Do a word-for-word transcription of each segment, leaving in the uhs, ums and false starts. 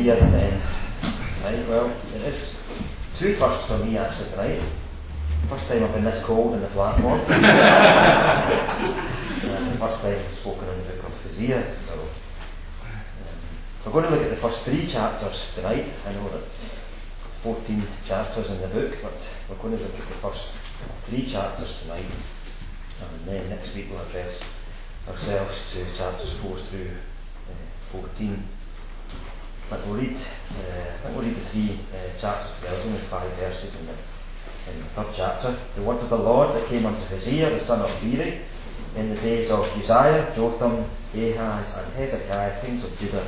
Hosea then. Right, well, it is two firsts for me actually tonight. First time I've been this cold in the platform. uh, the first time I've spoken in the book of Hosea. So um, we're going to look at the first three chapters tonight. I know that fourteen chapters in the book, but we're going to look at the first three chapters tonight, and then next week we'll address ourselves to chapters four through uh, fourteen. But we'll read, uh, I think we'll read the three uh, chapters together. There's only five verses in the, in the third chapter. The word of the Lord that came unto Hosea the son of Beeri in the days of Uzziah, Jotham, Ahaz, and Hezekiah, kings of Judah,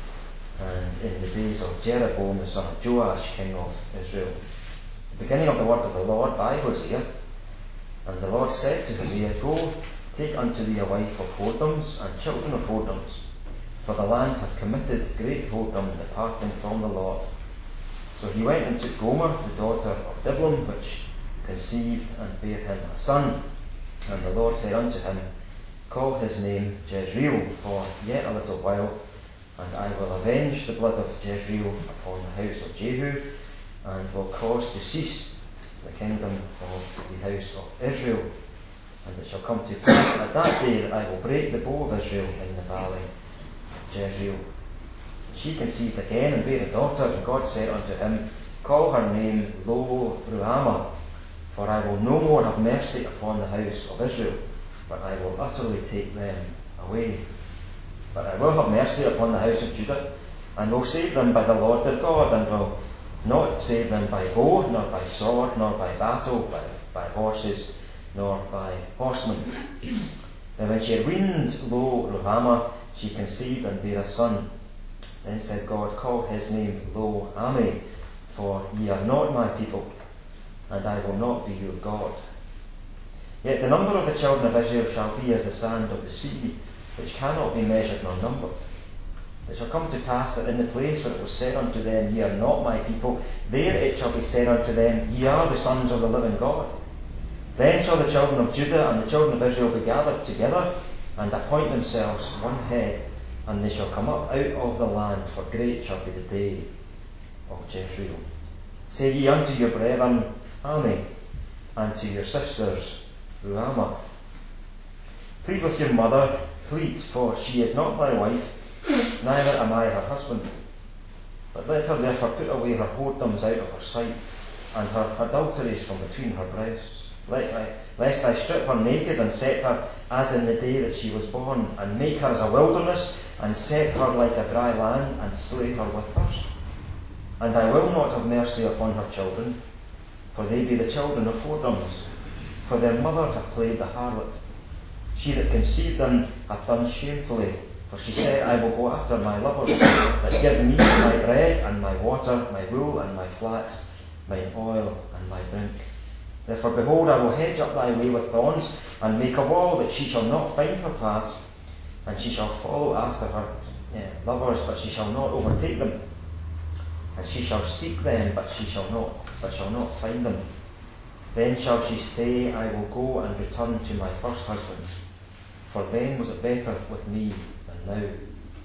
and in the days of Jeroboam the son of Joash, king of Israel. The beginning of the word of the Lord by Hosea. And the Lord said to Hosea, Go, take unto thee a wife of whoredoms and children of whoredoms, for the land hath committed great whoredom, departing from the Lord. So he went and took Gomer, the daughter of Diblaim, which conceived and bare him a son. And the Lord said unto him, Call his name Jezreel, for yet a little while, and I will avenge the blood of Jezreel upon the house of Jehu, and will cause to cease the kingdom of the house of Israel. And it shall come to pass at that day that I will break the bow of Israel in the valley of Jezreel. She conceived again and bare a daughter, and God said unto him, Call her name Lo Ruhamah, for I will no more have mercy upon the house of Israel, but I will utterly take them away. But I will have mercy upon the house of Judah, and will save them by the Lord their God, and will not save them by bow, nor by sword, nor by battle, by, by horses, nor by horsemen. And when she had weaned Lo Ruhamah, she conceived and bare a son. Then said God, Call his name Lo Ammi, for ye are not my people, and I will not be your God. Yet the number of the children of Israel shall be as the sand of the sea, which cannot be measured nor numbered. It shall come to pass that in the place where it was said unto them, Ye are not my people, there it shall be said unto them, Ye are the sons of the living God. Then shall the children of Judah and the children of Israel be gathered together, and appoint themselves one head, and they shall come up out of the land, for great shall be the day of Jezreel. Say ye unto your brethren, Ammi, and to your sisters, Ruhamah. Plead with your mother, plead, for she is not my wife, neither am I her husband. But let her therefore put away her whoredoms out of her sight, and her adulteries from between her breasts, lest I strip her naked, and set her as in the day that she was born, and make her as a wilderness, and set her like a dry land, and slay her with thirst. And I will not have mercy upon her children, for they be the children of whoredoms, for their mother hath played the harlot. She that conceived them hath done shamefully, for she said, I will go after my lovers, that give me my bread and my water, my wool and my flax, mine oil and my drink. Therefore, behold, I will hedge up thy way with thorns, and make a wall that she shall not find her paths, and she shall follow after her yeah, lovers, but she shall not overtake them. And she shall seek them, but she shall not, but shall not find them. Then shall she say, I will go and return to my first husband, for then was it better with me than now.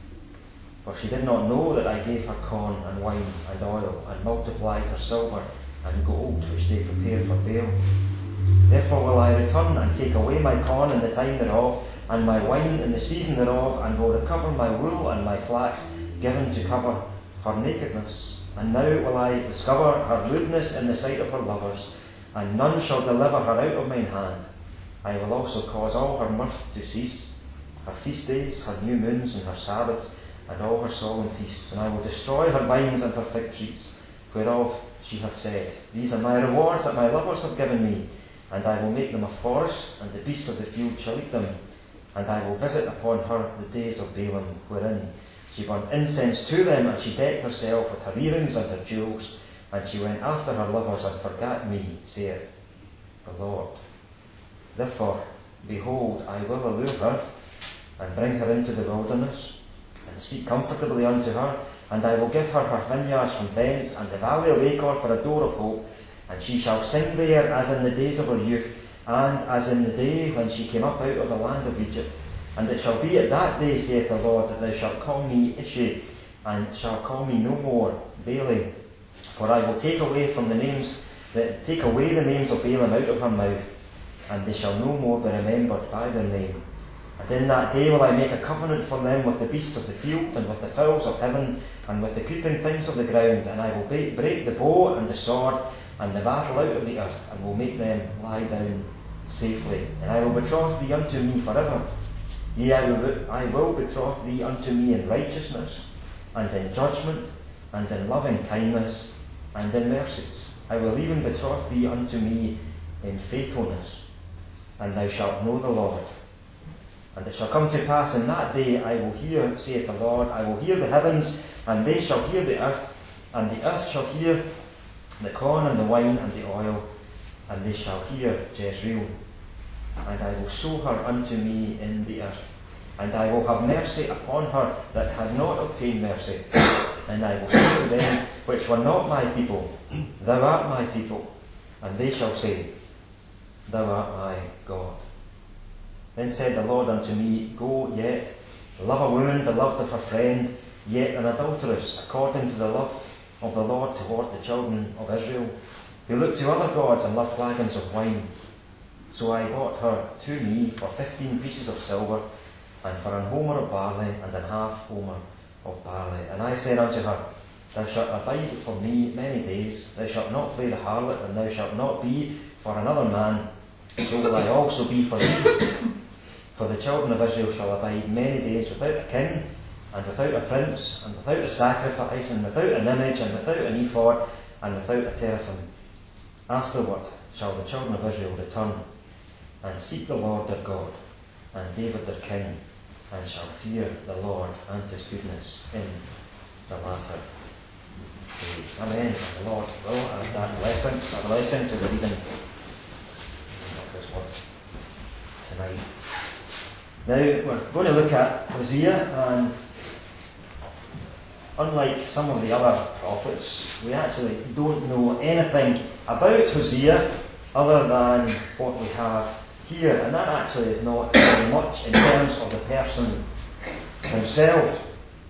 For she did not know that I gave her corn and wine and oil, and multiplied her silver and gold, which they prepared for Baal. Therefore will I return and take away my corn in the time thereof, and my wine in the season thereof, and will recover my wool and my flax, given to cover her nakedness. And now will I discover her lewdness in the sight of her lovers, and none shall deliver her out of mine hand. I will also cause all her mirth to cease, her feast days, her new moons, and her Sabbaths, and all her solemn feasts. And I will destroy her vines and her fig trees, whereof she hath said, These are my rewards that my lovers have given me, and I will make them a forest, and the beasts of the field shall eat them. And I will visit upon her the days of Balaam, wherein she burned incense to them, and she decked herself with her earrings and her jewels, and she went after her lovers, and forgat me, saith the Lord. Therefore, behold, I will allure her, and bring her into the wilderness, and speak comfortably unto her, and I will give her her vineyards from thence, and the valley of Achor for a door of hope, and she shall sing there as in the days of her youth, and as in the day when she came up out of the land of Egypt. And it shall be at that day, saith the Lord, that thou shalt call me Ishi, and shall call me no more Baali, for I will take away from the names that take away the names of Baalim out of her mouth, and they shall no more be remembered by their name. And in that day will I make a covenant for them with the beasts of the field, and with the fowls of heaven, and with the creeping things of the ground, and I will break the bow and the sword and the battle out of the earth, and will make them lie down safely. And I will betroth thee unto me forever. Yea, I will, I will betroth thee unto me in righteousness, and in judgment, and in loving kindness, and in mercies. I will even betroth thee unto me in faithfulness, and thou shalt know the Lord. And it shall come to pass in that day, I will hear, saith the Lord, I will hear the heavens, and they shall hear the earth, and the earth shall hear the corn and the wine and the oil, and they shall hear Jezreel. And I will sow her unto me in the earth, and I will have mercy upon her that had not obtained mercy. And I will say to them which were not my people, Thou art my people, and they shall say, Thou art my God. Then said the Lord unto me, Go yet, love a woman beloved of her friend, yet an adulteress, according to the love of the Lord toward the children of Israel, who look to other gods and love flagons of wine. So I bought her to me for fifteen pieces of silver, and for an homer of barley, and an half homer of barley. And I said unto her, Thou shalt abide for me many days, thou shalt not play the harlot, and thou shalt not be for another man, so will I also be for thee. For the children of Israel shall abide many days without a king, and without a prince, and without a sacrifice, and without an image, and without an ephod, and without a teraphim. Afterward shall the children of Israel return, and seek the Lord their God, and David their king, and shall fear the Lord and his goodness in the latter days. Amen. And the Lord will add that blessing, a blessing to the reading of his word tonight. Now we're going to look at Hosea, and unlike some of the other prophets, we actually don't know anything about Hosea other than what we have here, and that actually is not very much in terms of the person himself.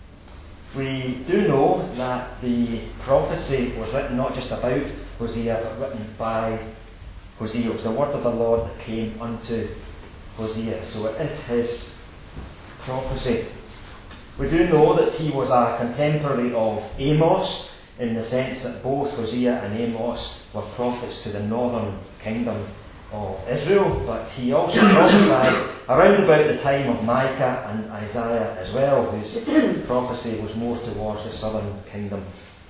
We do know that the prophecy was written not just about Hosea, but written by Hosea. It was the word of the Lord that came unto Hosea, so it is his prophecy. We do know that he was a contemporary of Amos, in the sense that both Hosea and Amos were prophets to the northern kingdom of Israel, but he also prophesied around about the time of Micah and Isaiah as well, whose prophecy was more towards the southern kingdom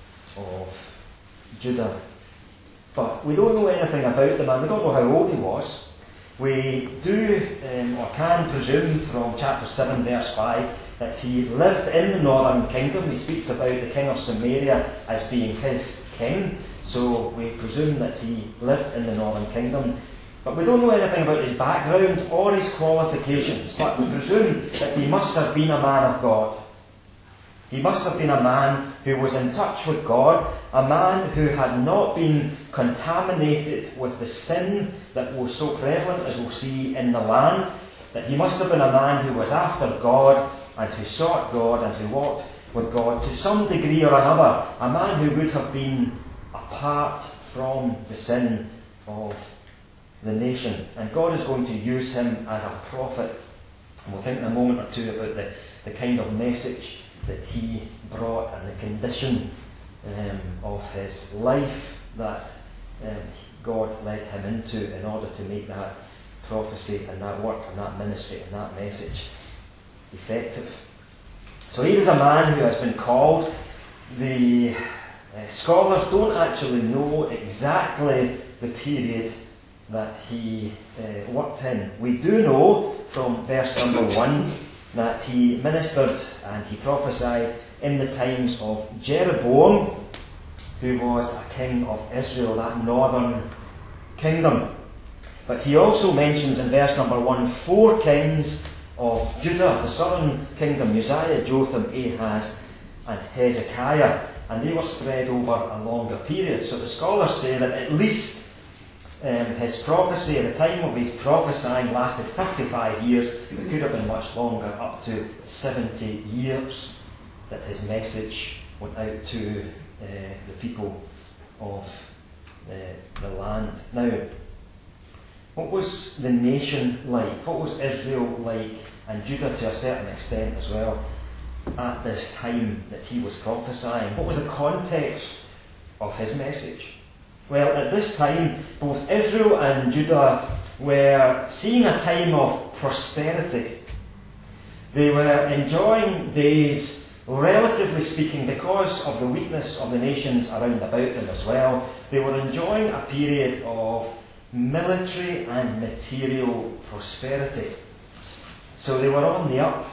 of Judah. But we don't know anything about the man. We don't know how old he was. We do, um, or can presume from chapter seven verse five, that he lived in the northern kingdom. He speaks about the king of Samaria as being his king, so we presume that he lived in the northern kingdom. But we don't know anything about his background or his qualifications, but we presume that he must have been a man of God. He must have been a man who was in touch with God, a man who had not been contaminated with the sin that was so prevalent, as we'll see, in the land. That he must have been a man who was after God, and who sought God, and who walked with God to some degree or another. A man who would have been apart from the sin of the nation. And God is going to use him as a prophet. And we'll think in a moment or two about the, the kind of message that he brought, and the condition um, of his life that um, God led him into in order to make that prophecy and that work and that ministry and that message effective. So he was a man who has been called. The uh, scholars don't actually know exactly the period that he uh, worked in. We do know from verse number one that he ministered and he prophesied in the times of Jeroboam, who was a king of Israel, that northern kingdom. But he also mentions in verse number one four kings of Judah, the southern kingdom: Uzziah, Jotham, Ahaz, and Hezekiah. And they were spread over a longer period. So the scholars say that at least um, his prophecy, at the time of his prophesying, lasted thirty-five years. It could have been much longer, up to seventy years. that his message went out to uh, the people of the, the land. Now, what was the nation like? What was Israel like, and Judah to a certain extent as well, at this time that he was prophesying? What was the context of his message? Well, at this time, both Israel and Judah were seeing a time of prosperity. They were enjoying days, relatively speaking, because of the weakness of the nations around about them as well. They were enjoying a period of military and material prosperity. So they were on the up.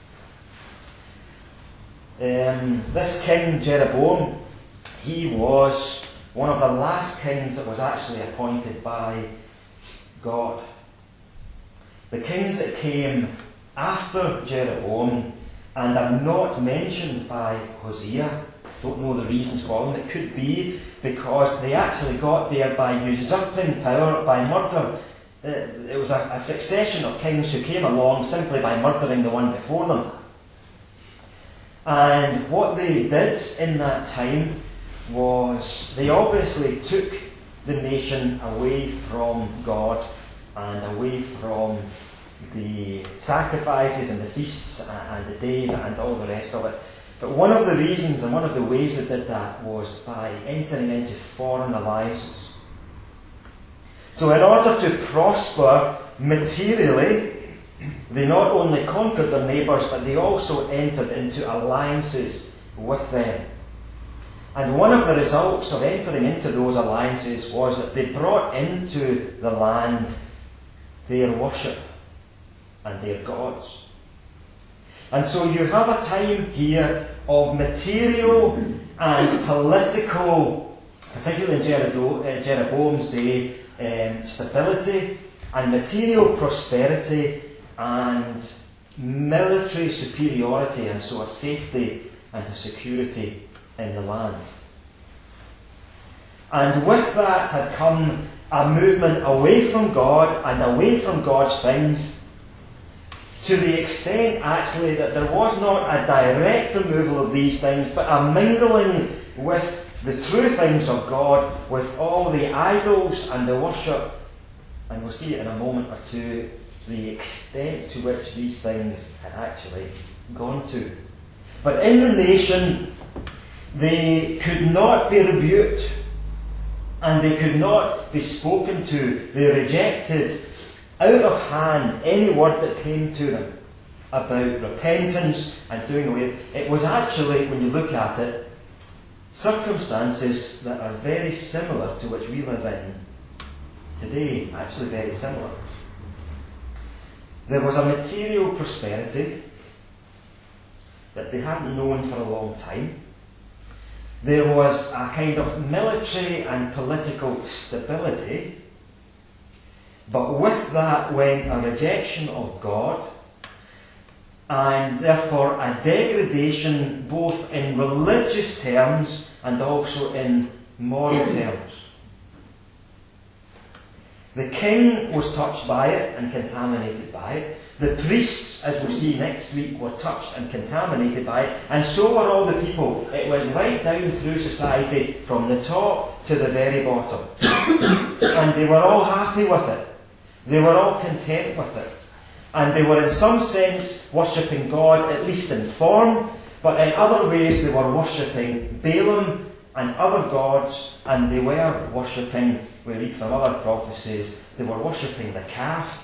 Um, this king, Jeroboam, he was one of the last kings that was actually appointed by God. The kings that came after Jeroboam and are not mentioned by Hosea, don't know the reasons for them. It could be because they actually got there by usurping power, by murder. It was a, a succession of kings who came along simply by murdering the one before them. And what they did in that time was they obviously took the nation away from God and away from the sacrifices and the feasts and the days and all the rest of it. But one of the reasons and one of the ways they did that was by entering into foreign alliances. So in order to prosper materially, they not only conquered their neighbours, but they also entered into alliances with them. And one of the results of entering into those alliances was that they brought into the land their worship and their gods. And so you have a time here of material and political, particularly in Jeroboam's day, um, stability and material prosperity and military superiority, and so a safety and a security in the land. And with that had come a movement away from God and away from God's things, to the extent actually that there was not a direct removal of these things, but a mingling with the true things of God, with all the idols and the worship. And we'll see it in a moment or two, the extent to which these things had actually gone to. But in the nation, they could not be rebuked and they could not be spoken to. They rejected out of hand any word that came to them about repentance and doing away. It was actually, when you look at it, circumstances that are very similar to which we live in today, actually very similar. There was a material prosperity that they hadn't known for a long time. There was a kind of military and political stability, but with that went a rejection of God, and therefore a degradation both in religious terms and also in moral terms. The king was touched by it and contaminated by it. The priests, as we'll see next week, were touched and contaminated by it. And so were all the people. It went right down through society, from the top to the very bottom. And they were all happy with it. They were all content with it. And they were in some sense worshipping God, at least in form, but in other ways they were worshipping Balaam and other gods, and they were worshipping, we read from other prophecies, they were worshipping the calf.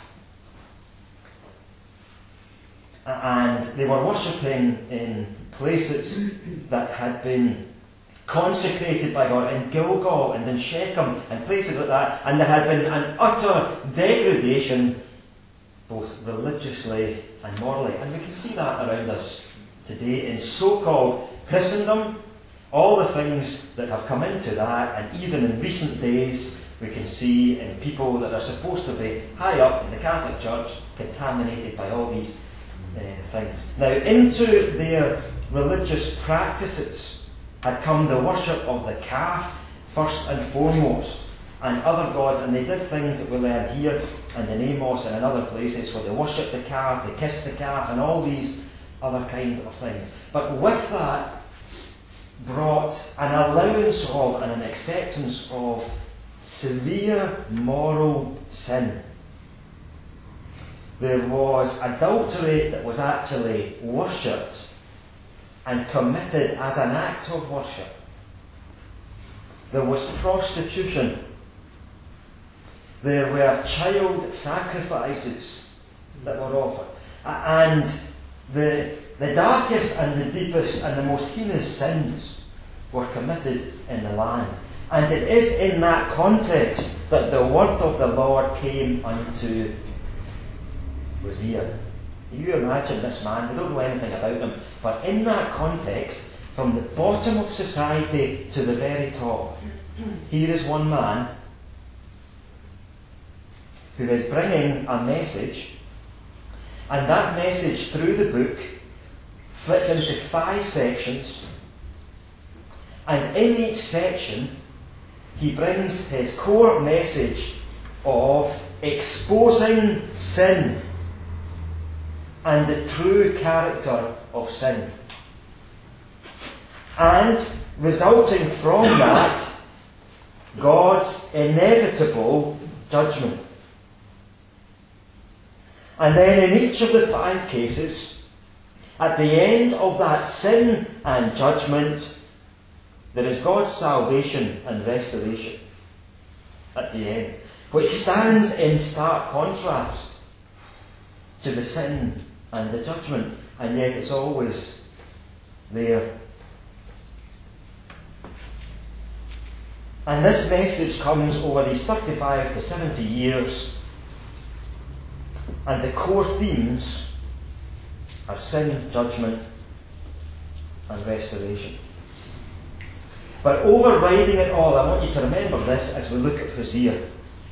And they were worshipping in places that had been consecrated by God, in Gilgal and in Shechem and places like that, and there had been an utter degradation both religiously and morally. And we can see that around us today in so-called Christendom. All the things that have come into that, and even in recent days we can see in people that are supposed to be high up in the Catholic Church contaminated by all these uh, things. Now, into their religious practices had come the worship of the calf first and foremost, and other gods, and they did things that we learn here and in Amos and in other places where they worshipped the calf, they kissed the calf, and all these other kind of things. But with that brought an allowance of and an acceptance of severe moral sin. There was adultery that was actually worshipped and committed as an act of worship. There was prostitution. There were child sacrifices that were offered. And the, the darkest and the deepest and the most heinous sins were committed in the land. And it is in that context that the word of the Lord came unto Hosea. You imagine this man, we don't know anything about him, but in that context, from the bottom of society to the very top, here is one man who is bringing a message, and that message through the book splits into five sections, and in each section he brings his core message of exposing sin and the true character of sin. And resulting from that, God's inevitable judgment. And then in each of the five cases, at the end of that sin and judgment, there is God's salvation and restoration at the end, which stands in stark contrast to the sin and the judgment, and yet it's always there. And this message comes over these thirty-five to seventy years, and the core themes are sin, judgment, and restoration. But overriding it all, I want you to remember this as we look at Hosea.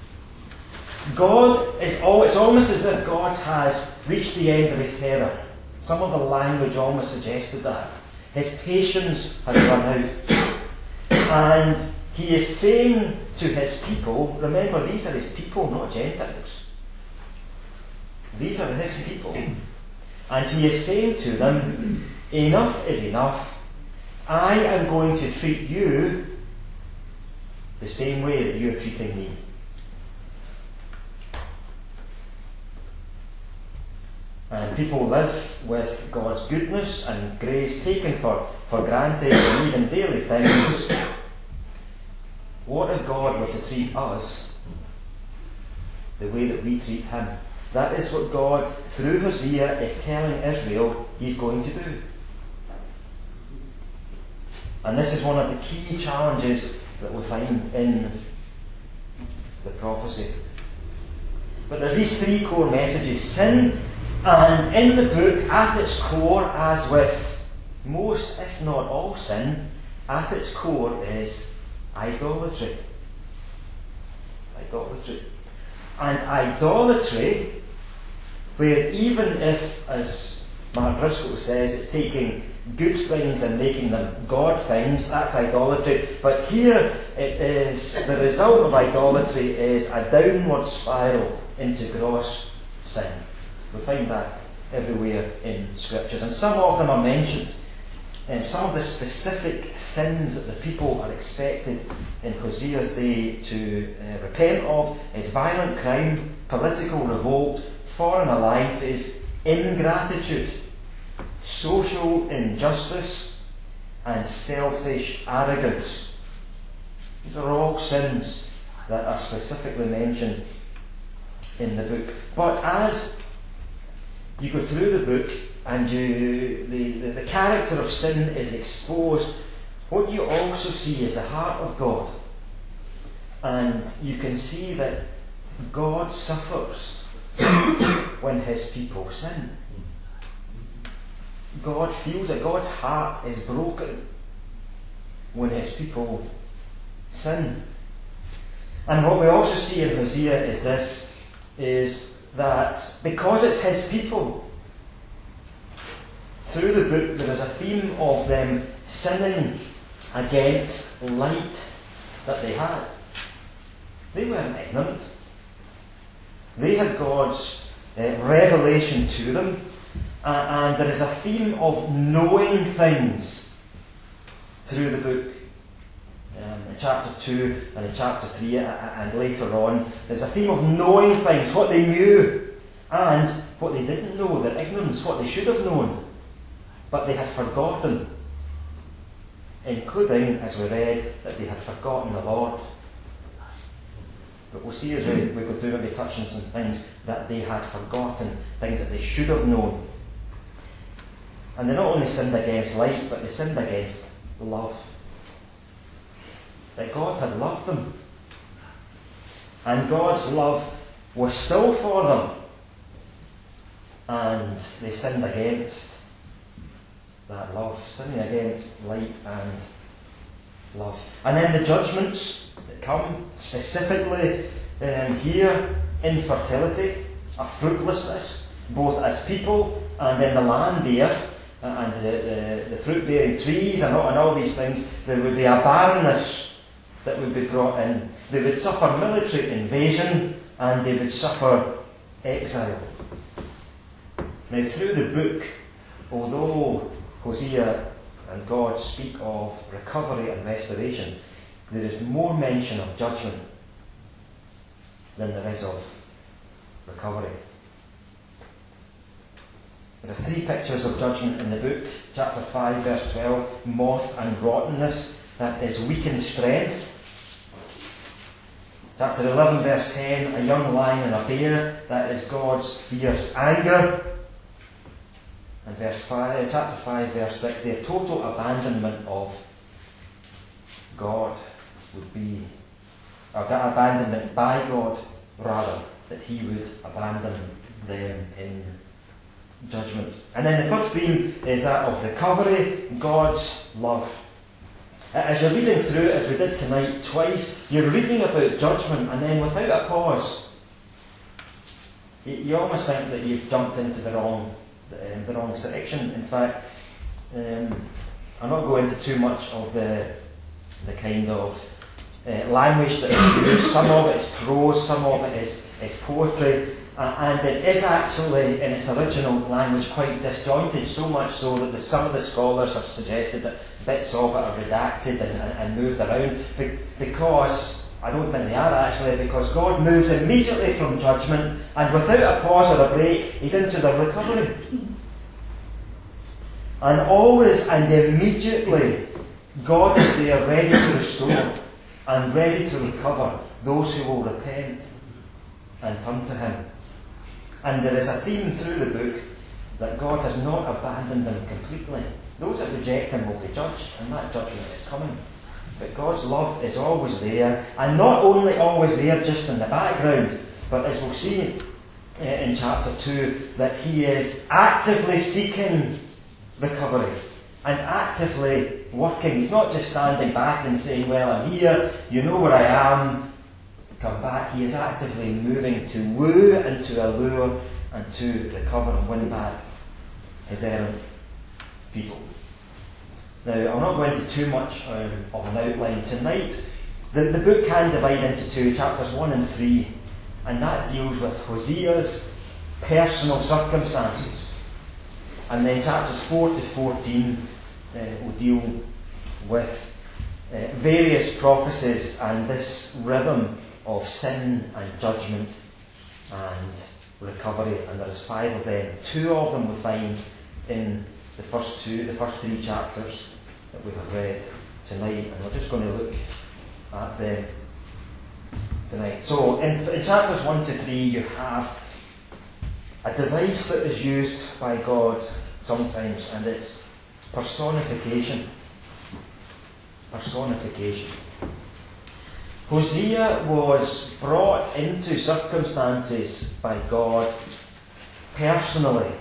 God is all, it's almost as if God has reached the end of his tether. Some of the language almost suggested that. His patience has run out. And he is saying to his people, remember, these are his people, not Gentiles. These are his people. And he is saying to them, enough is enough. I am going to treat you the same way that you are treating me. And people live with God's goodness and grace taken for, for granted, and even daily things. What if God were to treat us the way that we treat him? That is what God, through Hosea, is telling Israel he's going to do. And this is one of the key challenges that we find in the prophecy. But there's these three core messages. Sin, and in the book, at its core, as with most, if not all sin, at its core is idolatry. Idolatry. And idolatry, where even if, as Mark Driscoll says, it's taking good things and making them God things, that's idolatry. But here it is, the result of idolatry is a downward spiral into gross sin. We find that everywhere in Scriptures. And some of them are mentioned. And some of the specific sins that the people are expected in Hosea's day to uh, repent of is violent crime, political revolt, foreign alliances, ingratitude, social injustice, and selfish arrogance. These are all sins that are specifically mentioned in the book. But as you go through the book and you, the, the, the character of sin is exposed, what you also see is the heart of God. And you can see that God suffers when his people sin. God feels that God's heart is broken when his people sin. And what we also see in Hosea is this, is that because it's his people, through the book there is a theme of them sinning against light that they had. They weren't ignorant. They had God's uh, revelation to them, Uh, and there is a theme of knowing things through the book. Um, in chapter two and in chapter three and later on, there's a theme of knowing things, what they knew and what they didn't know, their ignorance, what they should have known, but they had forgotten. Including, as we read, that they had forgotten the Lord. But we'll see as we, we go through maybe touching some things that they had forgotten, things that they should have known. And they not only sinned against light, but they sinned against love. That God had loved them. And God's love was still for them. And they sinned against that love, sinning against light and love. And then the judgments that come specifically um, here: infertility, a fruitlessness, both as people and in the land, the earth, uh, and the, the, the fruit-bearing trees and all, and all these things. There would be a barrenness that would be brought in. They would suffer military invasion and they would suffer exile. Now, through the book, although Hosea and God speak of recovery and restoration, there is more mention of judgment than there is of recovery. There are three pictures of judgment in the book. Chapter five, verse twelve, moth and rottenness, that is weakened strength. Chapter eleven, verse ten, a young lion and a bear, that is God's fierce anger. And verse five, chapter five, verse six, the total abandonment of God would be, or abandonment by God, rather, that He would abandon them in judgment. And then the third theme is that of recovery, God's love. As you're reading through it, as we did tonight twice, you're reading about judgment, and then without a pause, you, you almost think that you've jumped into the wrong Um, the wrong section. In fact, um, I'm not going into too much of the the kind of uh, language that is used. Some of it is prose, some of it is, is poetry, uh, and it is actually, in its original language, quite disjointed, so much so that the, some of the scholars have suggested that bits of it are redacted and, and, and moved around, be, because I don't think they are actually, because God moves immediately from judgment, and without a pause or a break, He's into the recovery. And always and immediately, God is there ready to restore and ready to recover those who will repent and turn to Him. And there is a theme through the book that God has not abandoned them completely. Those that reject Him will be judged, and that judgment is coming. But God's love is always there, and not only always there just in the background, but as we'll see in chapter two, that He is actively seeking recovery and actively working. He's not just standing back and saying, well, I'm here, you know where I am, come back. He is actively moving to woo and to allure and to recover and win back His errant people. Now, I'm not going into too much um, of an outline tonight. The, the book can divide into two, chapters one and three, and that deals with Hosea's personal circumstances. And then chapters four to fourteen uh, will deal with uh, various prophecies and this rhythm of sin and judgment and recovery. And there is five of them. Two of them we find in the first two, the first three chapters that we have read tonight, and we're just going to look at them tonight. So, in, in chapters one to three, you have a device that is used by God sometimes, and it's personification. Personification. Hosea was brought into circumstances by God personally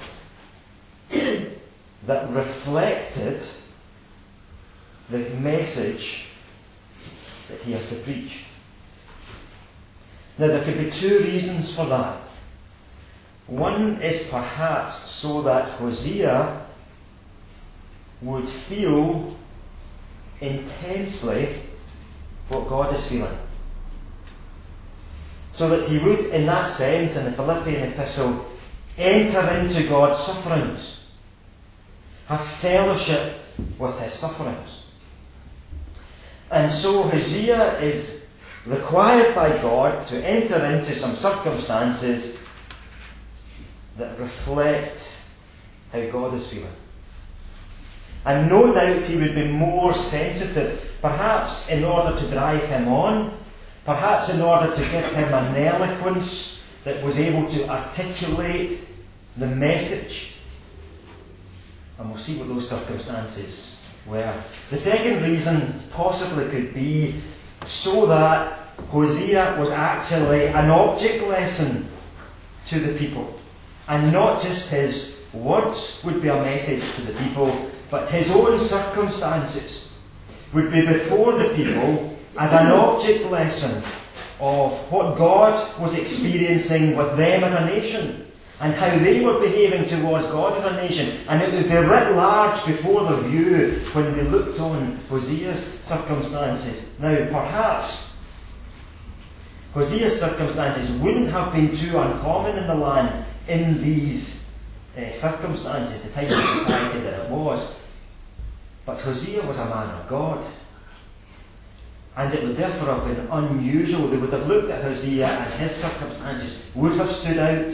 that reflected the message that he has to preach. Now, there could be two reasons for that. One is perhaps so that Hosea would feel intensely what God is feeling. So that he would, in that sense, in the Philippian epistle, enter into God's sufferings, have fellowship with his sufferings. And so Hosea is required by God to enter into some circumstances that reflect how God is feeling. And no doubt he would be more sensitive, perhaps in order to drive him on, perhaps in order to give him an eloquence that was able to articulate the message. And we'll see what those circumstances were. The second reason possibly could be so that Hosea was actually an object lesson to the people. And not just his words would be a message to the people, but his own circumstances would be before the people as an object lesson of what God was experiencing with them as a nation and how they were behaving towards God as a nation. And it would be writ large before their view when they looked on Hosea's circumstances. Now, perhaps Hosea's circumstances wouldn't have been too uncommon in the land in these uh, circumstances, the type of society that it was. But Hosea was a man of God. And it would therefore have been unusual. They would have looked at Hosea and his circumstances would have stood out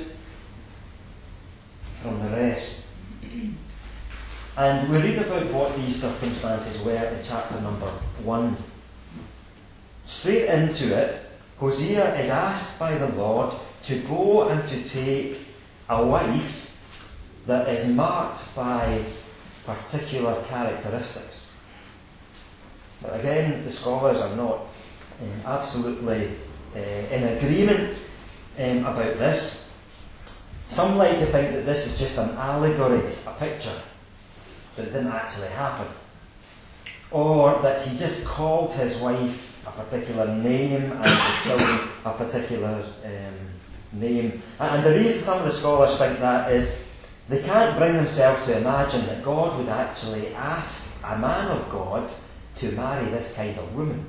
from the rest. And we read about what these circumstances were in chapter number one. Straight into it, Hosea is asked by the Lord to go and to take a wife that is marked by particular characteristics. But again, the scholars are not um, absolutely uh, in agreement um, about this. Some like to think that this is just an allegory, a picture, that it didn't actually happen. Or that he just called his wife a particular name and his children a particular um, name. And the reason some of the scholars think that is they can't bring themselves to imagine that God would actually ask a man of God to marry this kind of woman.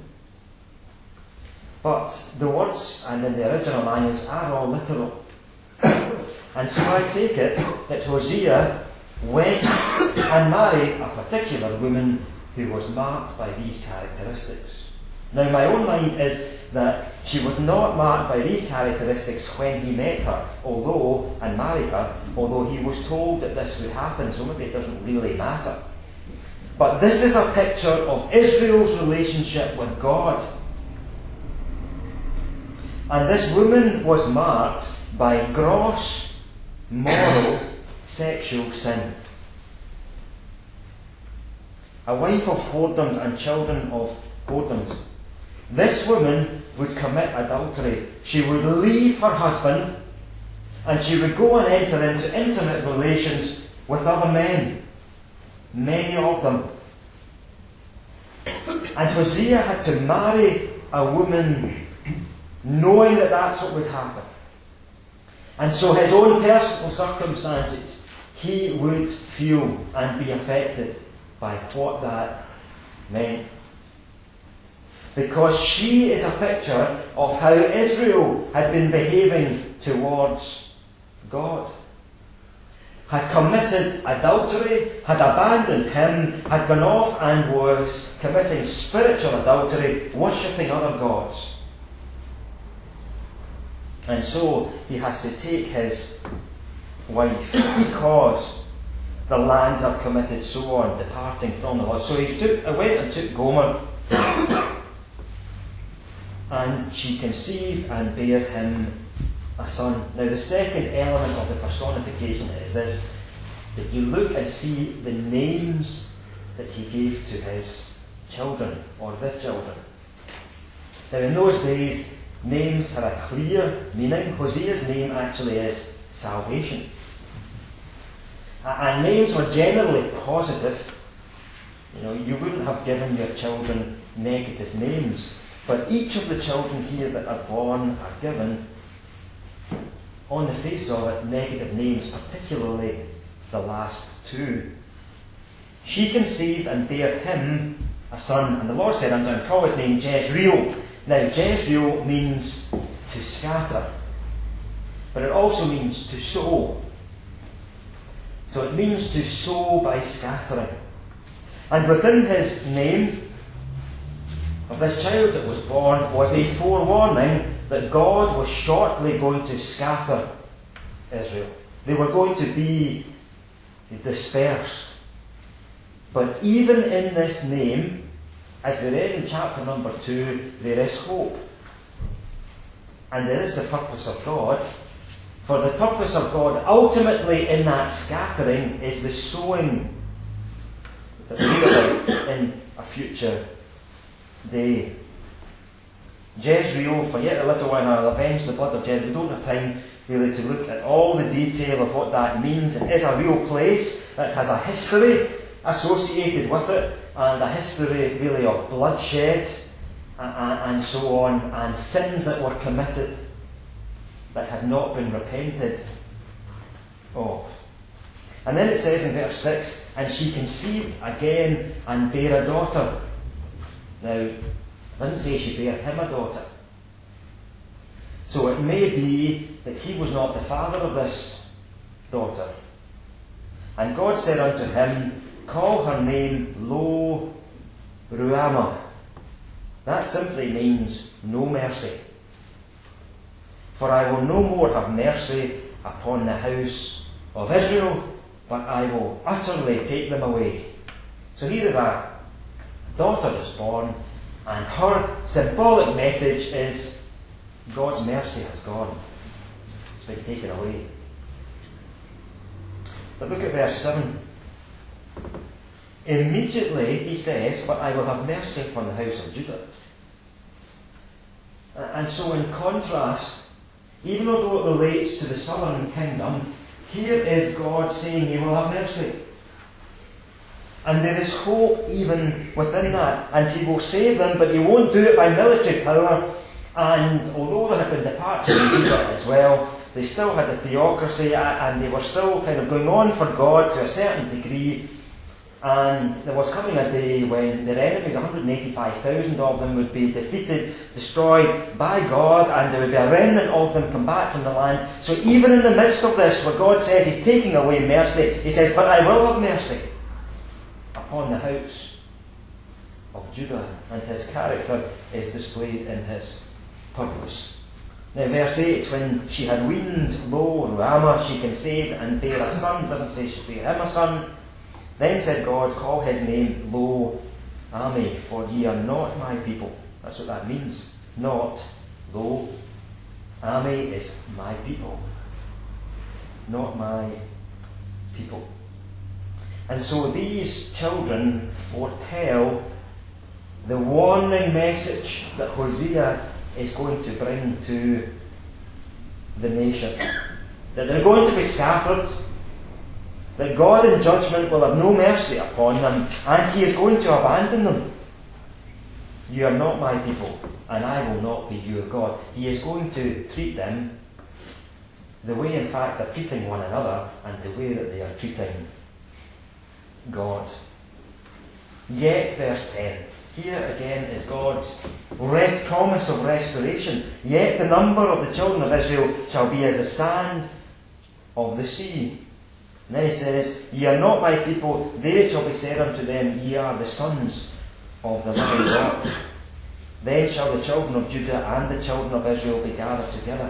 But the words, and in the original language, are all literal. And so I take it that Hosea went and married a particular woman who was marked by these characteristics. Now, my own mind is that she was not marked by these characteristics when he met her, although, and married her, although he was told that this would happen, so maybe it doesn't really matter. But this is a picture of Israel's relationship with God. And this woman was marked by gross, moral, sexual sin. A wife of whoredoms and children of whoredoms. This woman would commit adultery. She would leave her husband and she would go and enter into intimate relations with other men. Many of them. And Hosea had to marry a woman knowing that that's what would happen. And so his own personal circumstances, he would feel and be affected by what that meant. Because she is a picture of how Israel had been behaving towards God. Had committed adultery, had abandoned him, had gone off and was committing spiritual adultery, worshipping other gods. And so he has to take his wife because the land had committed so on, departing from the Lord. So he took, went and took Gomer, and she conceived and bare him a son. Now the second element of the personification is this, that you look and see the names that he gave to his children, or the children. Now in those days, names had a clear meaning. Hosea's name actually is salvation. And names were generally positive. You know, you wouldn't have given your children negative names. But each of the children here that are born are given, on the face of it, negative names, particularly the last two. She conceived and bare him a son, and the Lord said unto him, call his name Jezreel. Now Jezreel means to scatter, but it also means to sow. So it means to sow by scattering. And within his name of this child that was born was a forewarning that God was shortly going to scatter Israel. They were going to be dispersed. But even in this name, as we read in chapter number two, there is hope. And there is the purpose of God. For the purpose of God ultimately in that scattering is the sowing that we read about in a future day. Jezreel, for yet a little while I'll avenge the blood of Jezreel. We don't have time really to look at all the detail of what that means. It is a real place that has a history associated with it, and a history really of bloodshed and, and so on, and sins that were committed that had not been repented of. And then it says in verse six, and she conceived again and bare a daughter. Now, it doesn't say she bare him a daughter. So it may be that he was not the father of this daughter. And God said unto him, call her name Lo Ruhamah. That simply means no mercy. For I will no more have mercy upon the house of Israel, but I will utterly take them away. So here is a daughter that's born, and her symbolic message is God's mercy has gone. It's been taken away. But look at verse seven. Immediately he says, but I will have mercy upon the house of Judah. And so in contrast, even although it relates to the southern kingdom, here is God saying he will have mercy. And there is hope even within that. And he will save them, but he won't do it by military power. And although there had been departure in Judah as well, they still had a theocracy, and they were still kind of going on for God to a certain degree. And there was coming a day when their enemies, one hundred eighty-five thousand of them, would be defeated, destroyed by God, and there would be a remnant of them come back from the land. So even in the midst of this, where God says he's taking away mercy, he says, but I will have mercy upon the house of Judah. And his character is displayed in his purpose. Now verse eight, when she had weaned Lo Ruhamah, she conceived and bare a son. It doesn't say she bare him a son. Then said God, call his name Lo Ami, for ye are not my people. That's what that means. Not Lo Ami is my people. Not my people. And so these children foretell the warning message that Hosea is going to bring to the nation. That they're going to be scattered, that God in judgment will have no mercy upon them, and he is going to abandon them. You are not my people, and I will not be your God. He is going to treat them the way, in fact, they're treating one another, and the way that they are treating God. Yet, verse ten, here again is God's rest, promise of restoration. Yet the number of the children of Israel shall be as the sand of the sea. And then he says, ye are not my people, there it shall be said unto them, ye are the sons of the living God. Then shall the children of Judah and the children of Israel be gathered together.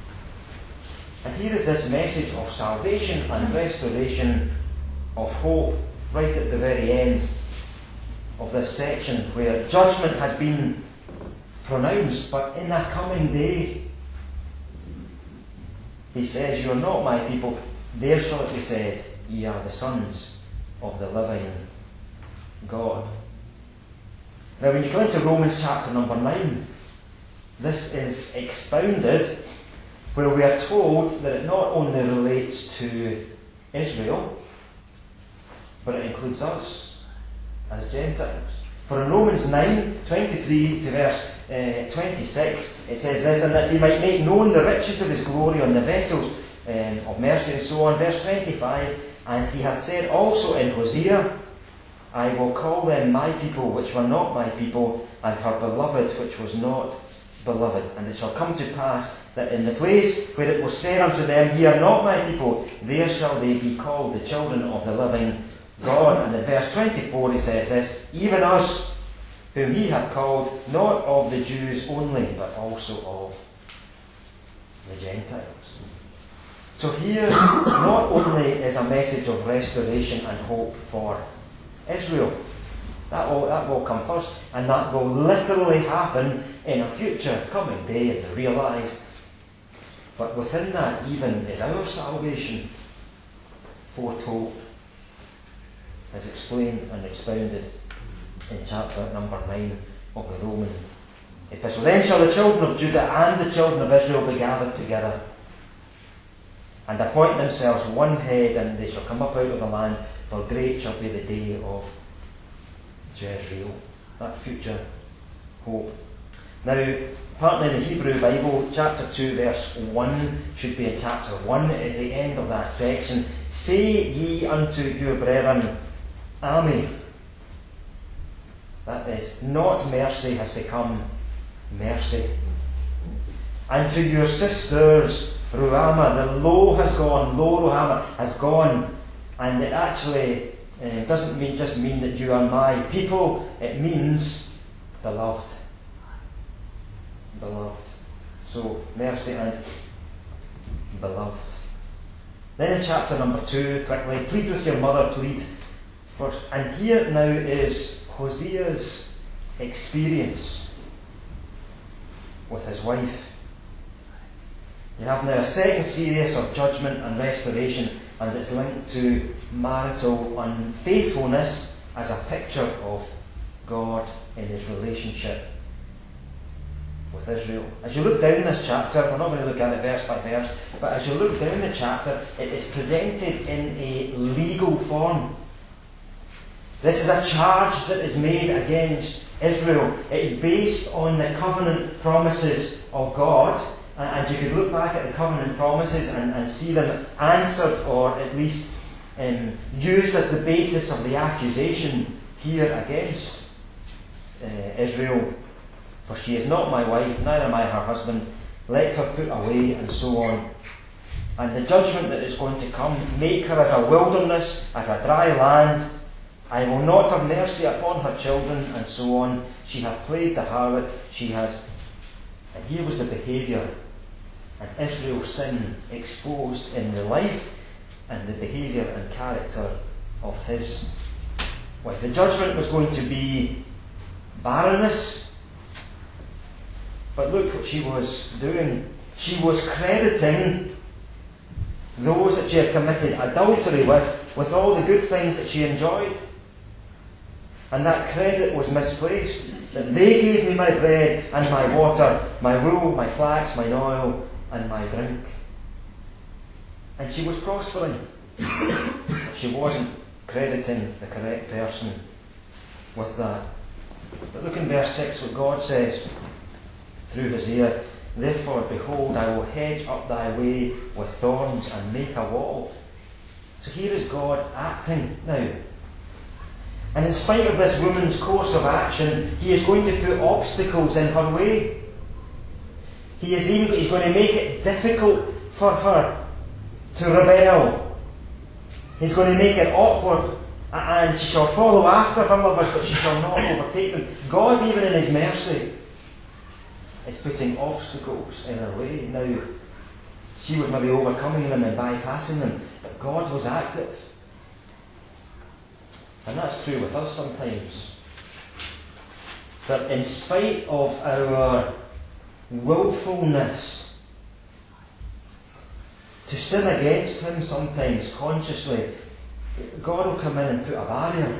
And here is this message of salvation and restoration, of hope, right at the very end of this section, where judgment has been pronounced, but in a coming day, he says, you are not my people, there shall it be said, ye are the sons of the living God. Now when you come into Romans chapter number nine, this is expounded, where we are told that it not only relates to Israel, but it includes us as Gentiles. For in Romans nine, twenty-three to verse uh, twenty-six, it says this, and that he might make known the riches of his glory on the vessels um, of mercy, and so on. Verse twenty-five, and he hath said also in Hosea, I will call them my people, which were not my people, and her beloved, which was not beloved. And it shall come to pass that in the place where it was said unto them, Ye are not my people, there shall they be called the children of the living God. And in verse twenty-four it says this, Even us, whom he hath called, not of the Jews only, but also of the Gentiles. So here, not only is a message of restoration and hope for Israel, that will, that will come first, and that will literally happen in a future coming day, and realised. But within that even is our salvation foretold, as explained and expounded in chapter number nine of the Roman epistle. Then shall the children of Judah and the children of Israel be gathered together, and appoint themselves one head, and they shall come up out of the land, for great shall be the day of Jezreel. That future hope. Now, partly in the Hebrew Bible, chapter two, verse one should be in chapter one. It is the end of that section. Say ye unto your brethren, Ami. That is, not mercy has become mercy. And to your sisters, Ruhamah, the lo has gone, lo Ruhamah has gone. And it actually uh, doesn't mean just mean that you are my people, it means beloved. Beloved. So, mercy and beloved. Then in chapter number two, quickly, plead with your mother, plead first. And here now is Hosea's experience with his wife. You have now a second series of judgment and restoration, and it's linked to marital unfaithfulness as a picture of God in his relationship with Israel. As you look down this chapter, we're not going to look at it verse by verse, but as you look down the chapter, it is presented in a legal form. This is a charge that is made against Israel. It is based on the covenant promises of God. And you could look back at the covenant promises and, and see them answered, or at least um, used as the basis of the accusation here against uh, Israel. For she is not my wife, neither am I her husband. Let her put away, and so on. And the judgment that is going to come, make her as a wilderness, as a dry land. I will not have mercy upon her children, and so on. She hath played the harlot. She has... And here was the behaviour and Israel's sin exposed in the life and the behaviour and character of his wife. The judgment was going to be barrenness. But look what she was doing. She was crediting those that she had committed adultery with, with all the good things that she enjoyed. And that credit was misplaced. That they gave me my bread and my water, my wool, my flax, my oil, and my drink. And she was prospering. She wasn't crediting the correct person with that. But look in verse six what God says through Hosea. Therefore, behold, I will hedge up thy way with thorns and make a wall. So here is God acting now. And in spite of this woman's course of action, he is going to put obstacles in her way. He is even he's going to make it difficult for her to rebel. He's going to make it awkward, and she shall follow after her lovers, but she shall not overtake them. God, even in his mercy, is putting obstacles in her way. Now, she was maybe overcoming them and bypassing them, but God was active. And that's true with us sometimes. That in spite of our willfulness to sin against him sometimes consciously, God will come in and put a barrier.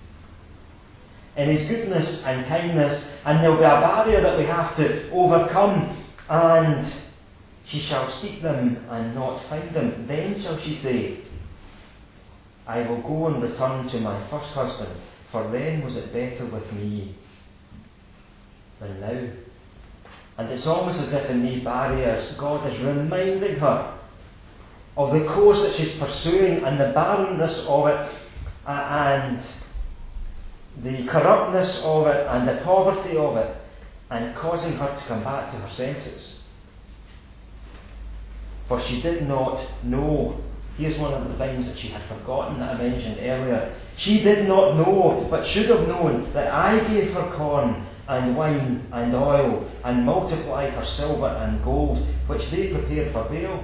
In his goodness and kindness, and there'll be a barrier that we have to overcome, and she shall seek them and not find them. Then shall she say, I will go and return to my first husband, for then was it better with me than now. And it's almost as if in these barriers, God is reminding her of the course that she's pursuing and the barrenness of it, uh, and the corruptness of it, and the poverty of it. and causing her to come back to her senses. For she did not know. Here's one of the things that she had forgotten that I mentioned earlier. She did not know, but should have known, that I gave her corn and wine and oil, and multiplied her silver and gold, which they prepared for Baal.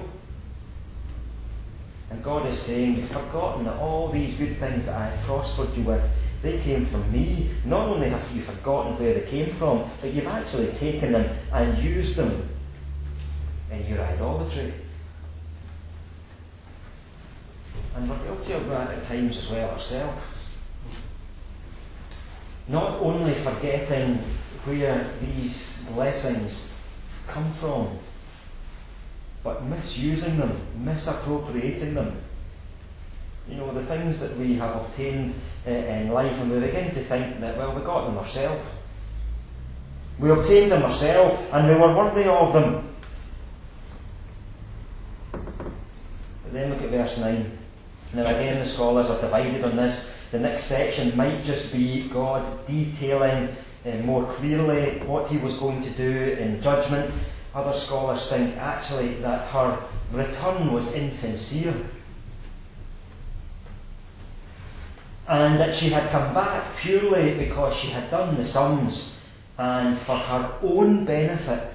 And God is saying, you've forgotten that all these good things that I have prospered you with, they came from me. Not only have you forgotten where they came from, but you've actually taken them and used them in your idolatry. And we're guilty of that at times as well ourselves. Not only forgetting where these blessings come from, but misusing them, misappropriating them. You know, the things that we have obtained uh, in life, and we begin to think that, well, we got them ourselves. We obtained them ourselves, and we were worthy of them. But then look at verse nine. Now again, the scholars are divided on this. The next section might just be God detailing uh, more clearly what he was going to do in judgment. Other scholars think actually that her return was insincere, and that she had come back purely because she had done the sums, and for her own benefit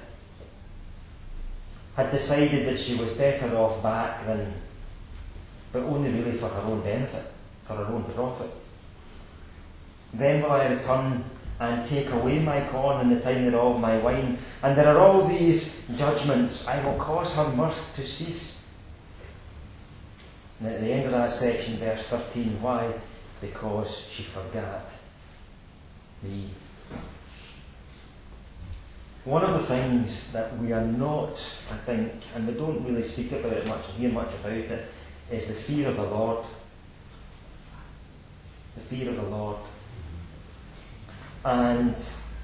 had decided that she was better off back than, but only really for her own benefit, for her own profit. Then will I return and take away my corn and the time thereof, my wine. And there are all these judgments. I will cause her mirth to cease. And at the end of that section, verse thirteen, why? Because she forgot me. One of the things that we are not, I think, and we don't really speak about it much, hear much about it, is the fear of the Lord. The fear of the Lord. And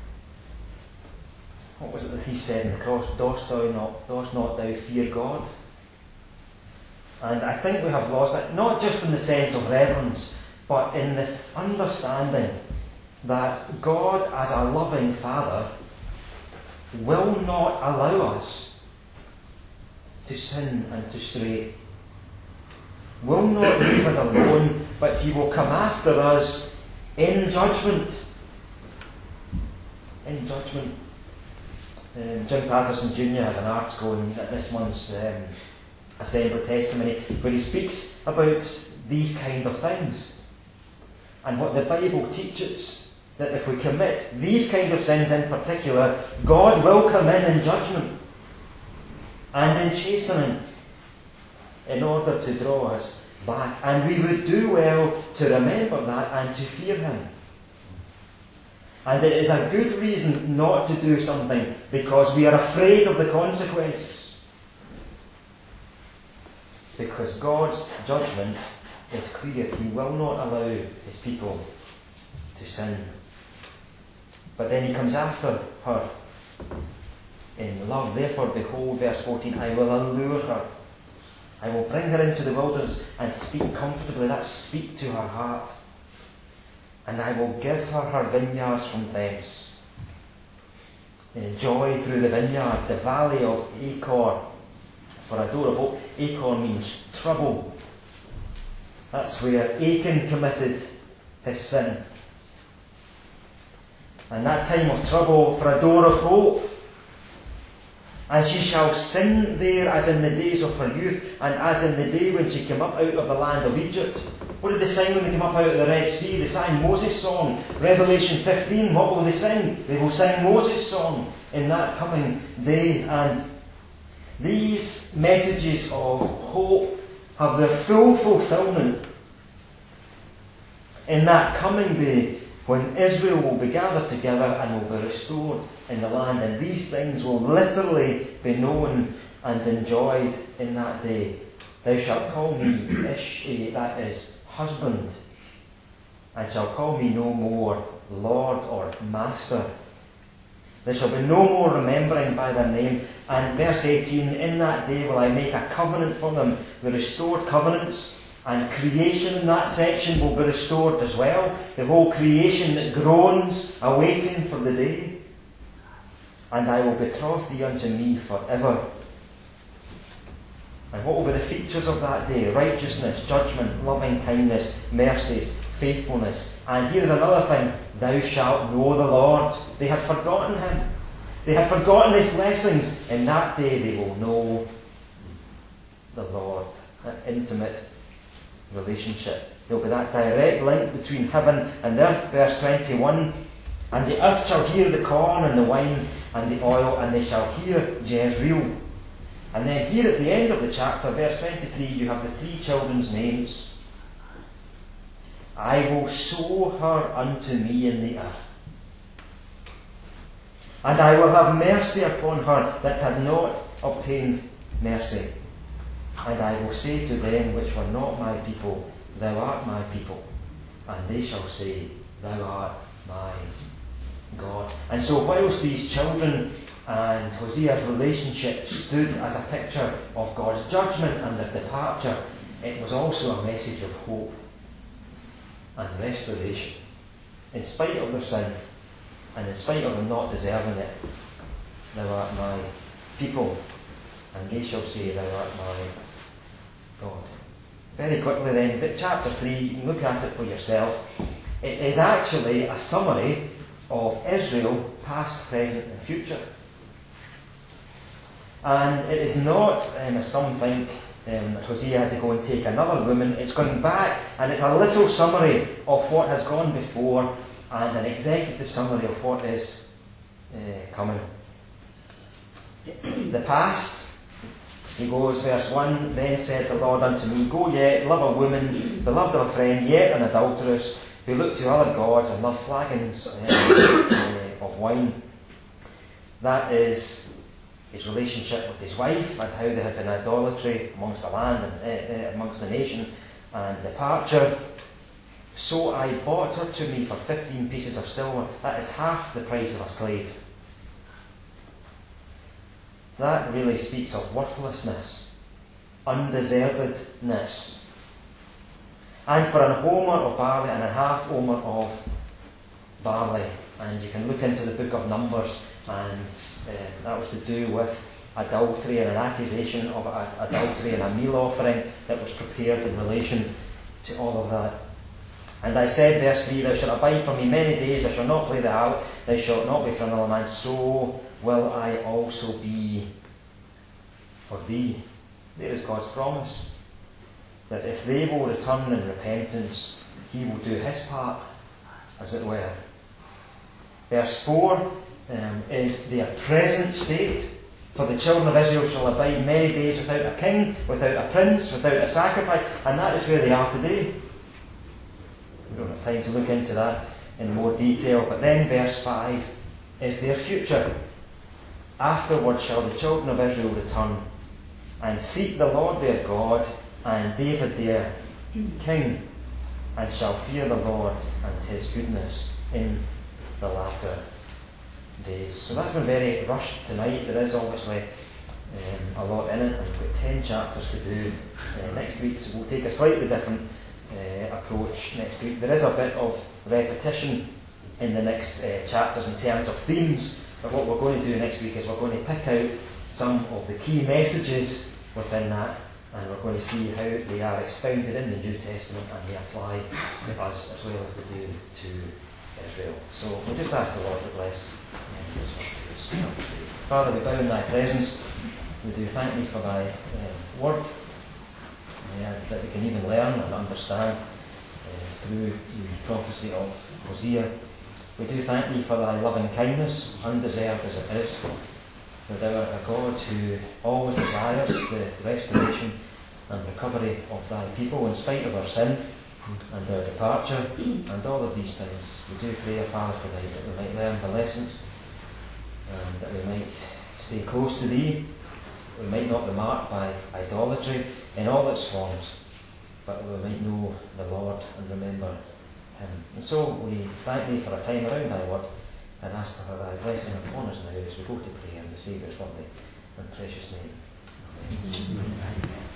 what was it the thief said in the cross? Dost thou not, dost not thou fear God? And I think we have lost it, not just in the sense of reverence, but in the understanding that God, as a loving Father, will not allow us to sin and to stray. Will not leave us alone, but he will come after us in judgment. In judgment. Um, Jim Patterson Junior has an article in this month's um, Assembly Testimony where he speaks about these kind of things. And what the Bible teaches, that if we commit these kind of sins in particular, God will come in in judgment and in chastening in order to draw us back. And we would do well to remember that and to fear him. And it is a good reason not to do something because we are afraid of the consequences. Because God's judgment is clear. He will not allow his people to sin. But then he comes after her in love. Therefore, behold, verse fourteen, I will allure her. I will bring her into the wilderness and speak comfortably. That's speak to her heart. And I will give her her vineyards from thence. Joy through the vineyard, the valley of Achor. For a door of hope. Achor means trouble. That's where Achan committed his sin. And that time of trouble for a door of hope. And she shall sing there as in the days of her youth, and as in the day when she came up out of the land of Egypt. What did they sing when they came up out of the Red Sea? They sang Moses' song. Revelation fifteen, what will they sing? They will sing Moses' song in that coming day. And these messages of hope have their full fulfillment in that coming day when Israel will be gathered together and will be restored in the land. And these things will literally be known and enjoyed in that day. Thou shalt call me Ish, that is husband, and shall call me no more Lord or Master. There shall be no more remembering by their name. And verse eighteen, in that day will I make a covenant for them, the restored covenants. And creation in that section will be restored as well. The whole creation that groans, awaiting for the day. and I will betroth thee unto me forever. And what will be the features of that day? Righteousness, judgment, loving kindness, mercies, faithfulness. And here's another thing, thou shalt know the Lord. They had forgotten him. They had forgotten his blessings. In that day they will know the Lord. An intimate relationship. There will be that direct link between heaven and earth. Verse twenty-one. And the earth shall hear the corn and the wine and the oil, and they shall hear Jezreel. And then here at the end of the chapter, verse twenty-three, you have the three children's names. I will sow her unto me in the earth, and I will have mercy upon her that had not obtained mercy. And I will say to them which were not my people, thou art my people. And they shall say, thou art my God. And so whilst these children and Hosea's relationship stood as a picture of God's judgment and their departure, it was also a message of hope and restoration. In spite of their sin, and in spite of them not deserving it, thou art my people, and they shall say, thou art my God. Very quickly then, but chapter three, you can look at it for yourself. It is actually a summary of Israel, past, present and future. And it is not, um, as some think, um, that Hosea had to go and take another woman. It's going back, and it's a little summary of what has gone before, and an executive summary of what is uh, coming. The past, he goes, verse one, then said the Lord unto me, go yet, love a woman, beloved of a friend, yet an adulteress, who look to other gods and love flagons uh, of wine. That is his relationship with his wife, and how there had been idolatry amongst the land and uh, uh, amongst the nation, and departure. So I bought her to me for fifteen pieces of silver. That is half the price of a slave. That really speaks of worthlessness, undeservedness. And for an homer of barley and a half homer of barley. And you can look into the book of Numbers, and uh, that was to do with adultery and an accusation of a, adultery and a meal offering that was prepared in relation to all of that. And I said, verse three, thou shalt abide for me many days, thou shalt not play the harlot, thou shalt not be for another man, so will I also be for thee. There is God's promise, that if they will return in repentance, he will do his part, as it were. Verse four um, is their present state. For the children of Israel shall abide many days without a king, without a prince, without a sacrifice, and that is where they are today. We don't have time to look into that in more detail, but then verse five is their future. Afterward shall the children of Israel return and seek the Lord their God and David their king, and shall fear the Lord and his goodness in the latter days. So that's been very rushed tonight. There is obviously um, a lot in it, and we've got ten chapters to do uh, next week, so we'll take a slightly different uh, approach next week. There is a bit of repetition in the next uh, chapters in terms of themes, but what we're going to do next week is we're going to pick out some of the key messages within that, and we're going to see how they are expounded in the New Testament and they apply to us as well as they do to Israel. So we'll just ask the Lord to bless this one. Father, we bow in thy presence. We do thank thee for thy uh, word, uh, that we can even learn and understand uh, through the prophecy of Hosea. We do thank thee for thy loving kindness, undeserved as it is, that thou art a God who always desires the restoration and recovery of thy people in spite of our sin and their departure and all of these things. We do pray, Father, tonight that we might learn the lessons, and that we might stay close to thee. We might not be marked by idolatry in all its forms, but we might know the Lord and remember him. And so we thank thee for a time around thy word, and ask for thy blessing upon us now as we go to pray in the Saviour's worthy and precious name. Amen. Amen.